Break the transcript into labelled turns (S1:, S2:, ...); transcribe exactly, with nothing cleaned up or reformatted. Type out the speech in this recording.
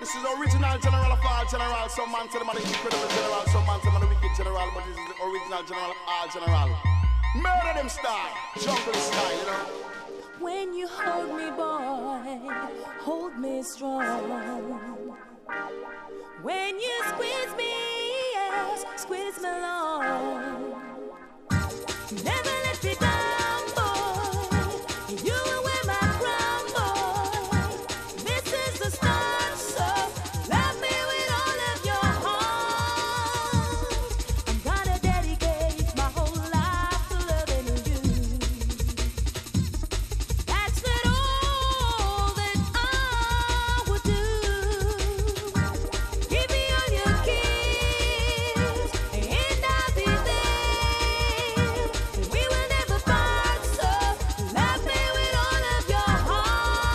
S1: This is the original general of all general. Some man tell them the incredible general, some man tell them the wicked general, but this is the original general of all general. Murder them style, jungle style, you know.
S2: When you hold me, boy, hold me strong. When you squeeze me, yes, squeeze me long.